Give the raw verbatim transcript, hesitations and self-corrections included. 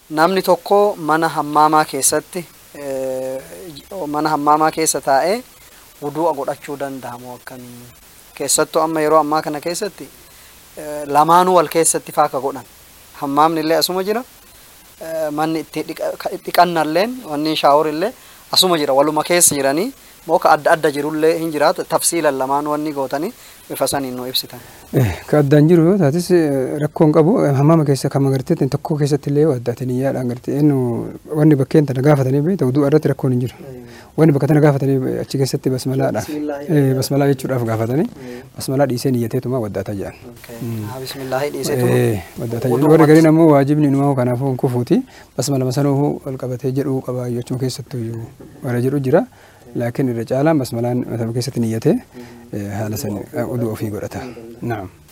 namni tokko mana hammaamaa keessatti mana hammaamaa keessa taa'ee wudu'a godhachuu danda'amu akkamii? Keessattuu amma yeroo ammaa kana keessatti lamaanuu wal keessatti faaka godhan. Hammaamni illee asuma jira. Manni itti dhiqannalleen wanni shaaworillee asuma jira. Waluma keessa jiranii mooka adda adda jirullee hin jiraata. Tafsiilan lamaan wanni gootanii bifa saniin nu ibsitan. Ka addaan jiru yoo taatis rakkoon qabu hammaama keessa kan agartee tokko keessatti illee addaatanii yaadhaan agartee wanni bakkeen tana gaafatanii beekta wudu'a irratti rakkoon hin jiru. Wanni bakka tana gaafatanii achi keessatti basmalaadhaaf basmalaa jechuudhaaf gaafatanii basmalaa dhiisee niyyateetuma waddaataa jedhan. Bismillaahi dhiiseetuma waddaataa jedhan. Warri gariin ammoo waajibni inumaa kanaafuu kufuuti basmala masanuu wal qabatee jedhu qabaa jechuu keessattuu warra jedhu jira. Laakiin irra caalaan basmalaan mata keessatti niyyatee haala san wudu'a ofii godhata. Naam.